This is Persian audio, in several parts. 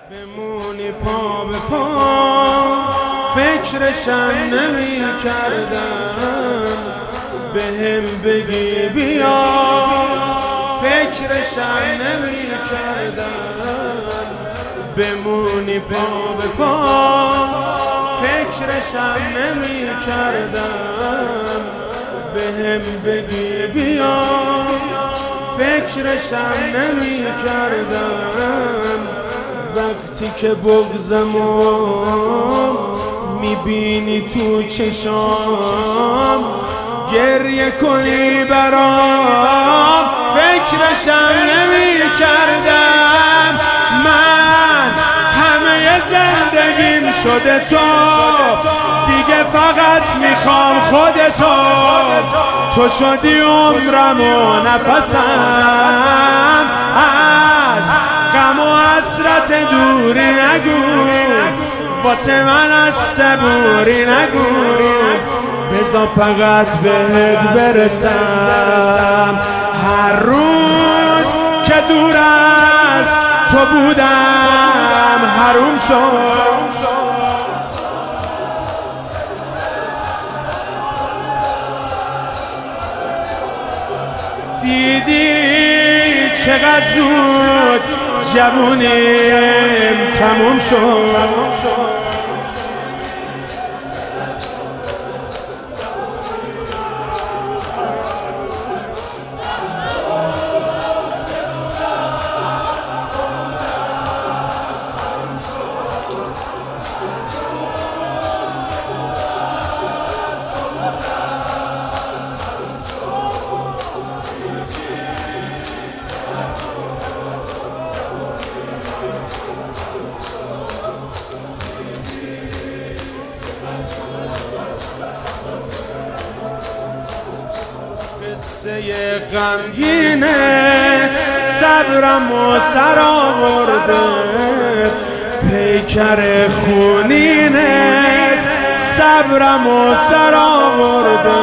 بمونی پا به پا فکرشم نمی کردم بهم بگی بیا فکرشم نمی کردم بمونی پا به پا فکرشم نمی کردم بهم بگی بیا فکرشم نمی کردم وقتی که بغضمو میبینی تو چشام گریه کنی برام فکرشم نمی کردم من همه زندگیم شده تو دیگه فقط میخوام خودتو تو شدی عمرم و نفسم از غم و حسرت دوری نگو واسه من از صبوری نگو بذار فقط بهت برسم هر روز که دور از تو بودم حروم شد دیدی چقدر زود جوونیم تموم شد قصه غمگینت صبرم و سر آورده پیکر خونینت صبرم و سر آورده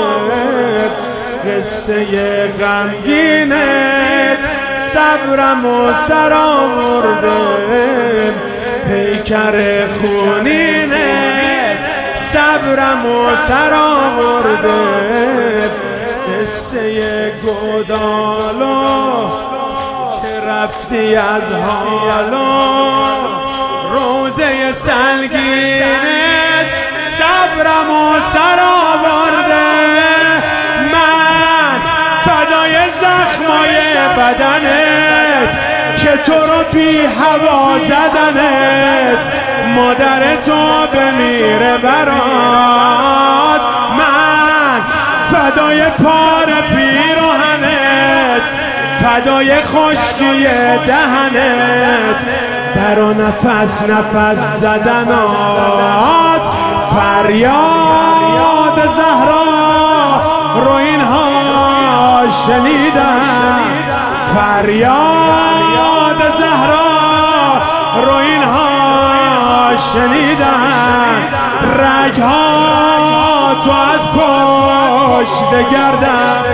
قصه غمگینت صبرم و سر آورده پیکر خونینت صبرم و سر آورده قصه گودالو که رفتی از حالا روزه سنگینت صبرم و سر آورده من فدای زخمای بدنت که تو رو بی هوا زدنت مادر تو بمیره برات من فدای پار پیراهنت فدای خشکی دهنت برا نفس نفس زدنات فریاد زهرا رو اینها شنیدن فریاد زهرا رو اینها شنیدن رگها تو از پشت گردن